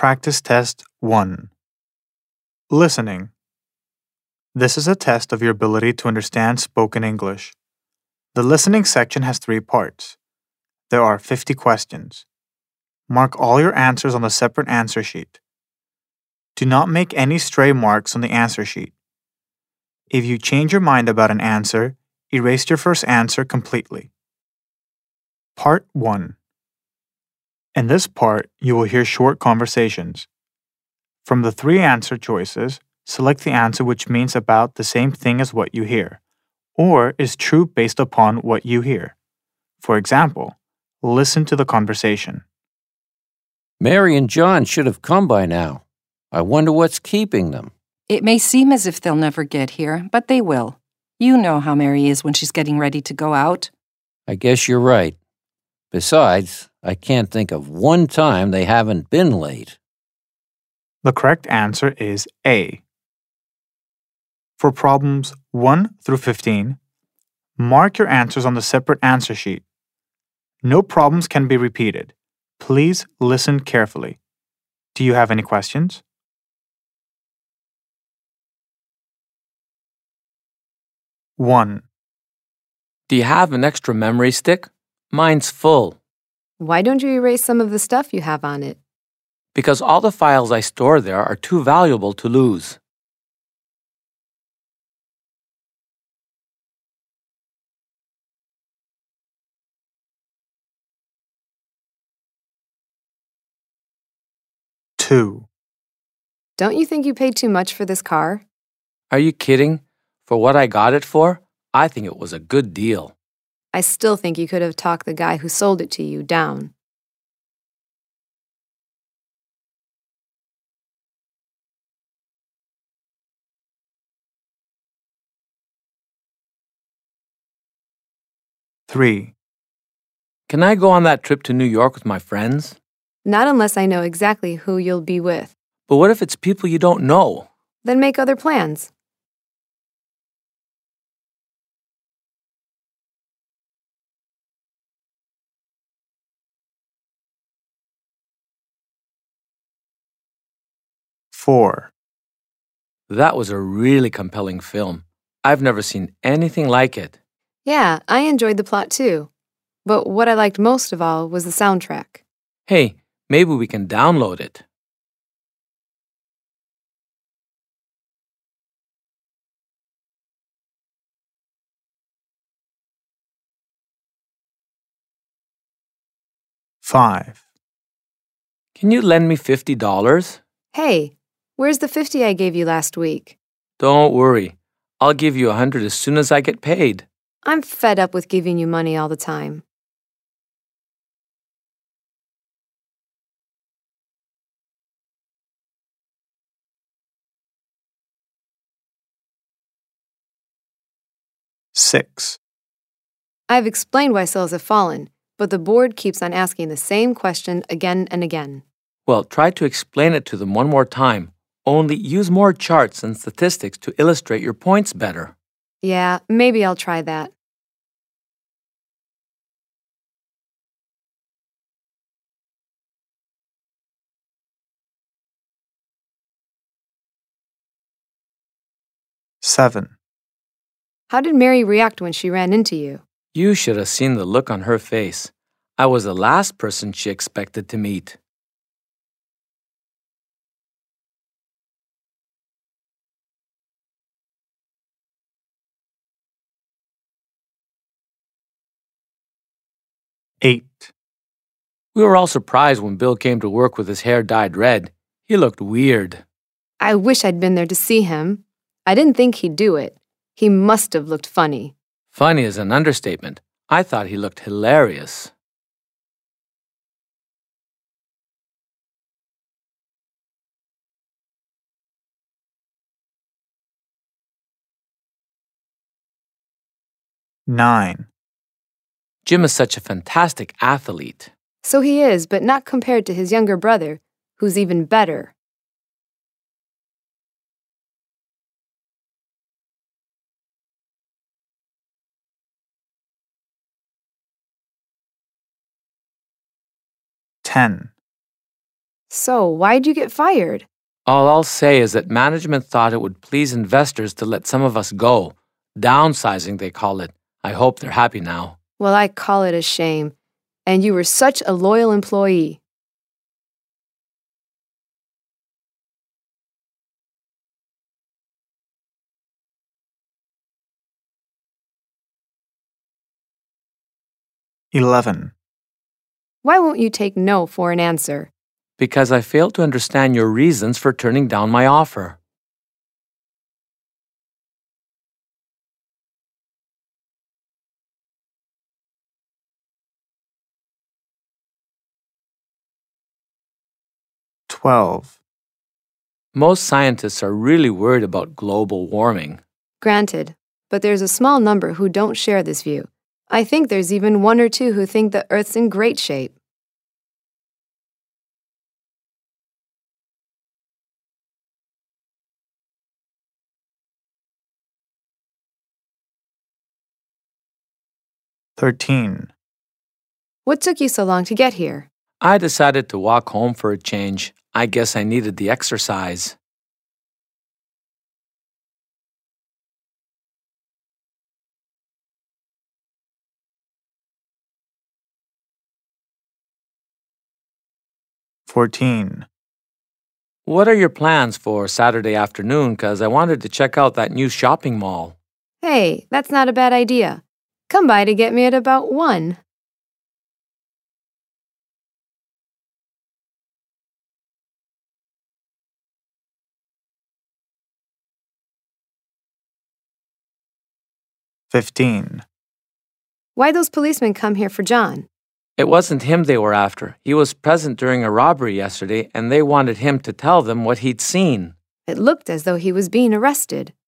Practice Test 1. Listening. This is a test of your ability to understand spoken English. The listening section has 3 parts. There are 50 questions. Mark all your answers on the separate answer sheet. Do not make any stray marks on the answer sheet. If you change your mind about an answer, erase your first answer completely. Part 1. In this part, you will hear short conversations. From the 3 answer choices, select the answer which means about the same thing as what you hear, or is true based upon what you hear. For example, listen to the conversation. Mary and John should have come by now. I wonder what's keeping them. It may seem as if they'll never get here, but they will. You know how Mary is when she's getting ready to go out. I guess you're right. Besides, I can't think of one time they haven't been late. The correct answer is A. For problems 1 through 15, mark your answers on the separate answer sheet. No problems can be repeated. Please listen carefully. Do you have any questions? One. Do you have an extra memory stick? Mine's full. Why don't you erase some of the stuff you have on it? Because all the files I store there are too valuable to lose. Two. Don't you think you paid too much for this car? Are you kidding? For what I got it for, I think it was a good deal. I still think you could have talked the guy who sold it to you down. Three. Can I go on that trip to New York with my friends? Not unless I know exactly who you'll be with. But what if it's people you don't know? Then make other plans. Four. That was a really compelling film. I've never seen anything like it. Yeah, I enjoyed the plot too. But what I liked most of all was the soundtrack. Hey, maybe we can download it. Five. Can you lend me $50? Hey, where's the 50 I gave you last week? Don't worry. I'll give you 100 as soon as I get paid. I'm fed up with giving you money all the time. Six. I've explained why sales have fallen, but the board keeps on asking the same question again and again. Well, try to explain it to them one more time. Only use more charts and statistics to illustrate your points better. Yeah, maybe I'll try that. Seven. How did Mary react when she ran into you? You should have seen the look on her face. I was the last person she expected to meet. Eight. We were all surprised when Bill came to work with his hair dyed red. He looked weird. I wish I'd been there to see him. I didn't think he'd do it. He must have looked funny. Funny is an understatement. I thought he looked hilarious. Nine. Jim is such a fantastic athlete. So he is, but not compared to his younger brother, who's even better. Ten. So, why'd you get fired? All I'll say is that management thought it would please investors to let some of us go. Downsizing, they call it. I hope they're happy now. Well, I call it a shame. And you were such a loyal employee. (11) Why won't you take no for an answer? Because I failed to understand your reasons for turning down my offer. (12) Most scientists are really worried about global warming. Granted, but there's a small number who don't share this view. I think there's even one or two who think the Earth's in great shape. (13) What took you so long to get here? I decided to walk home for a change. I guess I needed the exercise. (14) What are your plans for Saturday afternoon? 'Cause I wanted to check out that new shopping mall. Hey, that's not a bad idea. Come by to get me at about 1. (15) Why'd those policemen come here for John? It wasn't him they were after. He was present during a robbery yesterday, and they wanted him to tell them what he'd seen. It looked as though he was being arrested.